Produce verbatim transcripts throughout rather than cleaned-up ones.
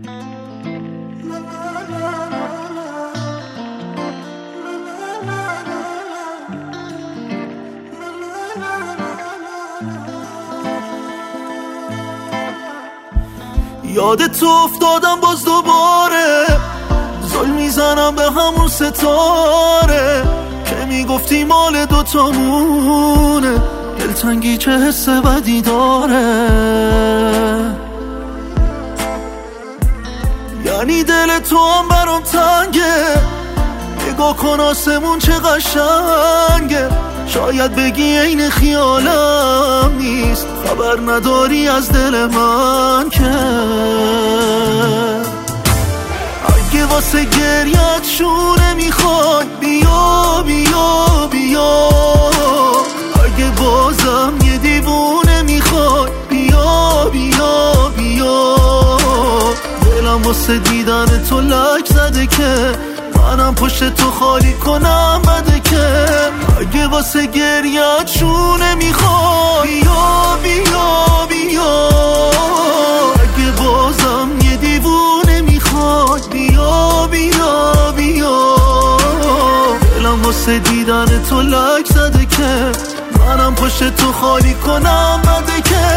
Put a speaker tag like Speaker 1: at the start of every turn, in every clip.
Speaker 1: یادت تو افتادم باز دوباره، زل میزنم به همون ستاره که میگفتی مال دوتامونه، دلتنگی چه حس بدی داره. یعنی دل تو هم برام تنگه، نگاه کن آسمون چه قشنگه، شاید بگی عین خیالم نیست، خبر نداری از دل من که اگه واسه گریت شونه میخوای بیا بیا بیا، اگه بازم یه دیوونه میخوای بیا بیا بیا، دلم واسه دیدن تو لک زده که منم پشت تو خالی کنم بده که اگه واسه گریت شونه میخوای بیا بیا بیا، اگه بازم یه دیوونه میخوای بیا بیا بیا، دلم واسه دیدن تو لک زده که منم پشت تو خالی کنم بده که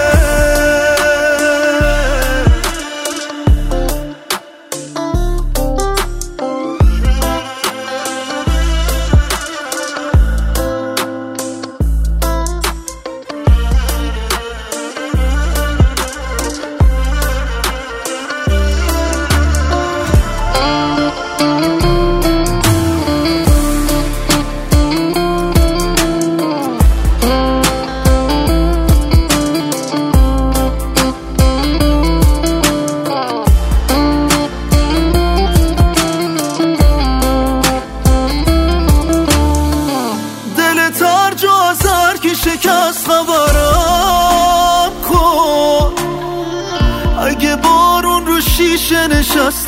Speaker 1: شکست خبرم کن، اگه بارون رو شیشه نشست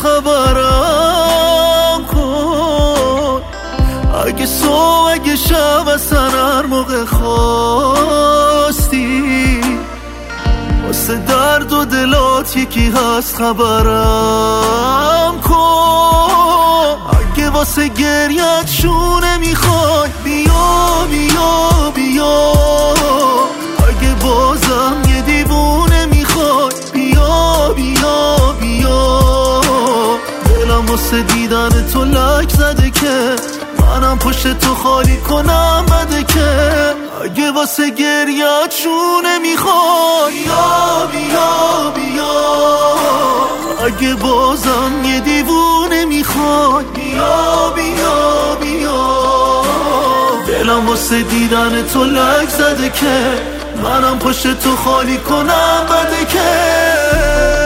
Speaker 1: خبرم کن، اگه صبح اگه شب اصلا هر موقع خواستی واسه درد و دلات یکی هست خبرم کن، اگه واسه گریت شونه میخوای بیا بیا بیا، اگه بازم یه دیوونه میخوای بیا بیا بیا، دلم واسه دیدن تو لک زده که منم پشت تو خالی کنم بده که اگه واسه گریت شونه میخوای بیا بیا بیا، اگه بازم یه دیوونه میخوای بیا بیا بیا، دلم واسه دیدن تو لک زده که منم پشت تو خالی کنم بده که